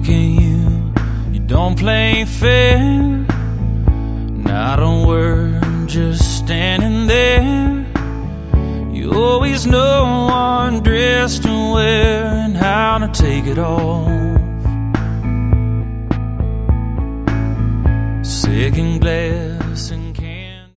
look at you, you don't play fair. Not a word, just standing there. You always know what dress to wear and how to take it off. Second glass and